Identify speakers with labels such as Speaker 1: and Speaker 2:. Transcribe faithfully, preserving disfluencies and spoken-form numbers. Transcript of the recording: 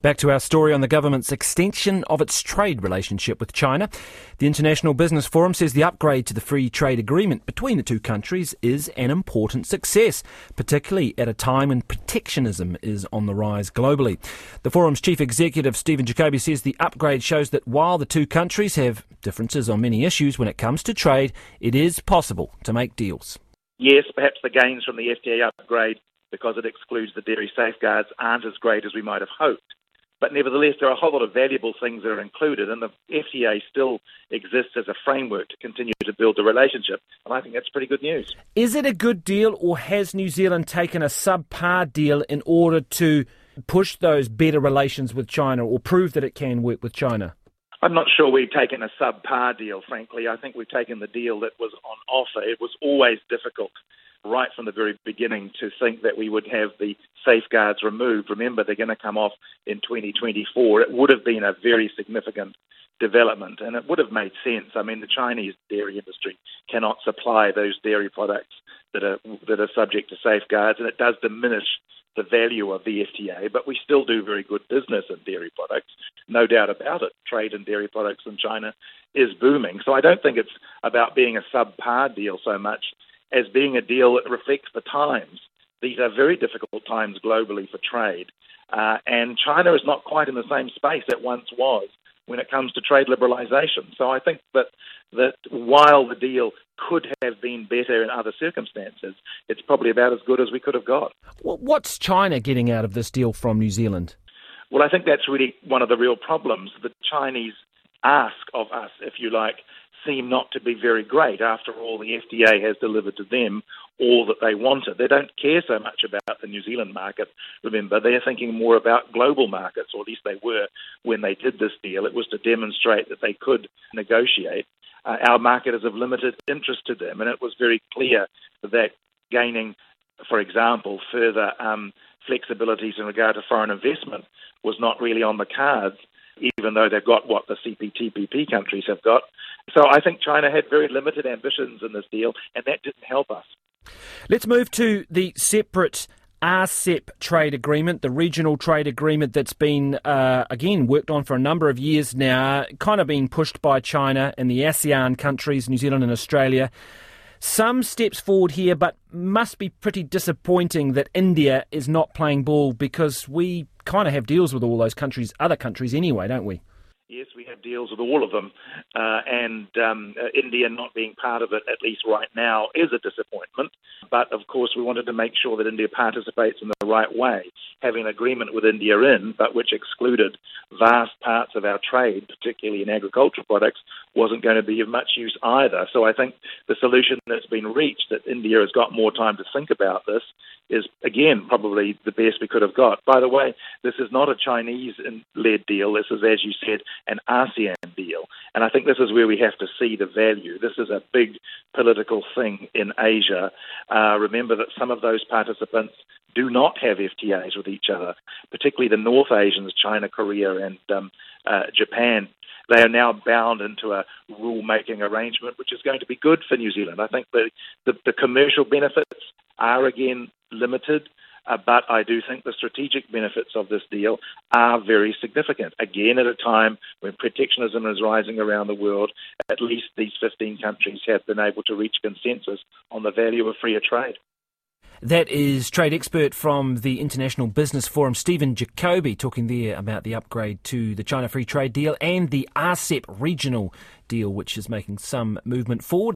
Speaker 1: Back to our story on the government's extension of its trade relationship with China. The International Business Forum says the upgrade to the free trade agreement between the two countries is an important success, particularly at a time when protectionism is on the rise globally. The forum's chief executive, Stephen Jacoby, says the upgrade shows that while the two countries have differences on many issues when it comes to trade, it is possible to make deals.
Speaker 2: Yes, perhaps the gains from the F T A upgrade, because it excludes the dairy safeguards, aren't as great as we might have hoped. But nevertheless, there are a whole lot of valuable things that are included, and the F T A still exists as a framework to continue to build the relationship. And I think that's pretty good news.
Speaker 1: Is it a good deal, or has New Zealand taken a subpar deal in order to push those better relations with China, or prove that it can work with China?
Speaker 2: I'm not sure we've taken a subpar deal, frankly. I think we've taken the deal that was on offer. It was always difficult right from the very beginning to think that we would have the safeguards removed. Remember, they're going to come off in twenty twenty-four. It would have been a very significant development, and it would have made sense. I mean, the Chinese dairy industry cannot supply those dairy products that are that are subject to safeguards, and it does diminish the value of the F T A, but we still do very good business in dairy products, no doubt about it. Trade in dairy products in China is booming. So I don't think it's about being a subpar deal so much as being a deal that reflects the times. These are very difficult times globally for trade, uh, and China is not quite in the same space it once was when it comes to trade liberalisation. So I think that, that while the deal could have been better in other circumstances, it's probably about as good as we could have got.
Speaker 1: Well, what's China getting out of this deal from New Zealand?
Speaker 2: Well, I think that's really one of the real problems. The Chinese ask of us, if you like, seem not to be very great. After all, the F T A has delivered to them all that they wanted. They don't care so much about the New Zealand market. Remember, they're thinking more about global markets, or at least they were when they did this deal. It was to demonstrate that they could negotiate. Uh, our market is of limited interest to them, and it was very clear that gaining, for example, further um, flexibilities in regard to foreign investment was not really on the cards, even though they've got what the C P T P P countries have got. So I think China had very limited ambitions in this deal, and that didn't help us.
Speaker 1: Let's move to the separate R C E P trade agreement, the regional trade agreement that's been, uh, again, worked on for a number of years now, kind of being pushed by China and the ASEAN countries, New Zealand and Australia. Some steps forward here, but must be pretty disappointing that India is not playing ball, because we kind of have deals with all those countries, other countries anyway, don't we?
Speaker 2: Yes, we have deals with all of them, uh, and um, uh, India not being part of it, at least right now, is a disappointment. But, of course, we wanted to make sure that India participates in the right way. Having an agreement with India in, but which excluded vast parts of our trade, particularly in agricultural products, wasn't going to be of much use either. So I think the solution that's been reached, that India has got more time to think about this, is, again, probably the best we could have got. By the way, this is not a Chinese-led deal. This is, as you said, an ASEAN deal. And I think this is where we have to see the value. This is a big political thing in Asia. Uh, remember that some of those participants do not have F T As with each other, particularly the North Asians, China, Korea, and um, uh, Japan. They are now bound into a rule-making arrangement, which is going to be good for New Zealand. I think the, the, the commercial benefits are, again, limited, uh, but I do think the strategic benefits of this deal are very significant. Again, at a time when protectionism is rising around the world, at least these fifteen countries have been able to reach consensus on the value of freer trade.
Speaker 1: That is trade expert from the International Business Forum, Stephen Jacoby, talking there about the upgrade to the China Free Trade Deal and the R C E P regional deal, which is making some movement forward.